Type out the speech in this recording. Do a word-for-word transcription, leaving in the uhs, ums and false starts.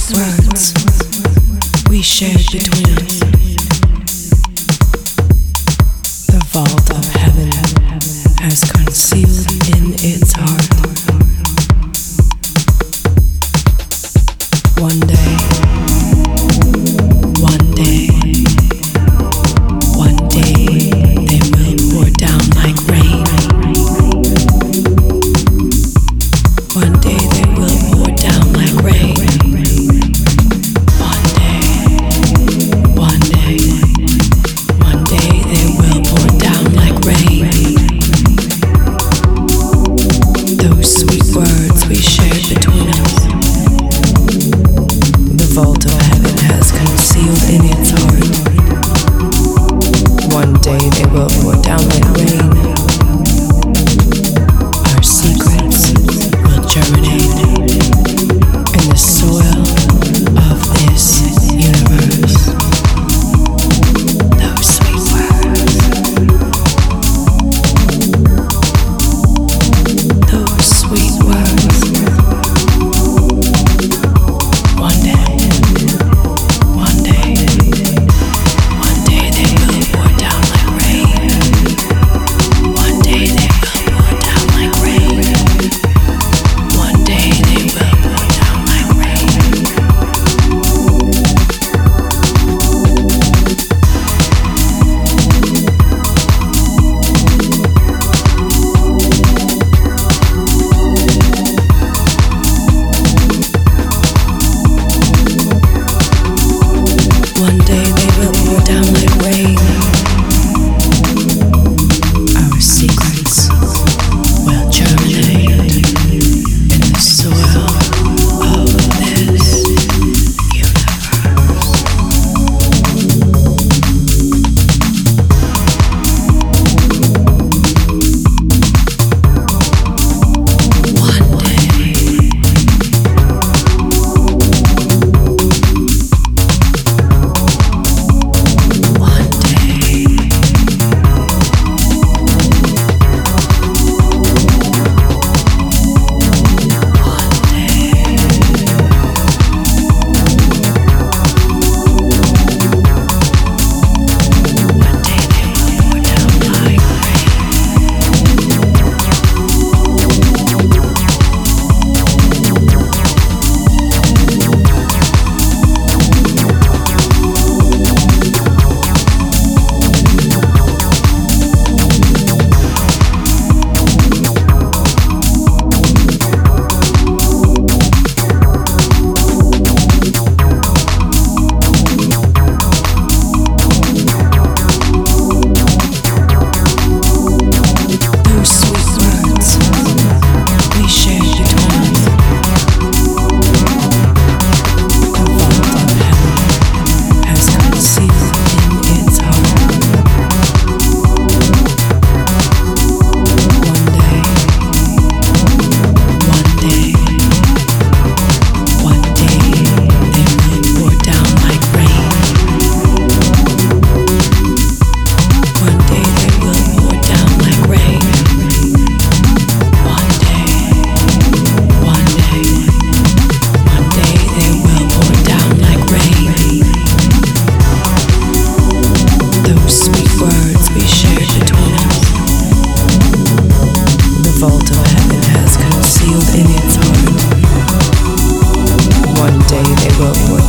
words we shared between us. The vault of heaven has concealed in its heart. One day, one day, one day they will pour down like rain. One day they will pour down like rain. One day, one day, one day they will pour down like rain. Those sweet words we shared between us. The vault of heaven has concealed in its heart. One day they will pour down like rain. Our secrets will germinate in the soil of this universe. Those sweet words. Those sweet words. One day, one day, one day they will pour down like rain. One day they will pour down like rain. One day they will pour down like rain. One day they will pour down like rain. Our secrets will germinate in the soil of this universe. One day. One day, one day, one day they will pour down like rain. Those sweet words we shared between us. The vault of heaven has concealed in its heart. One day, one day, one day they will pour down like rain. One day they will pour down like rain. One day, one day, one day they will pour down like rain. Those sweet words we shared between us. The vault of heaven has concealed in its heart. One day they will pour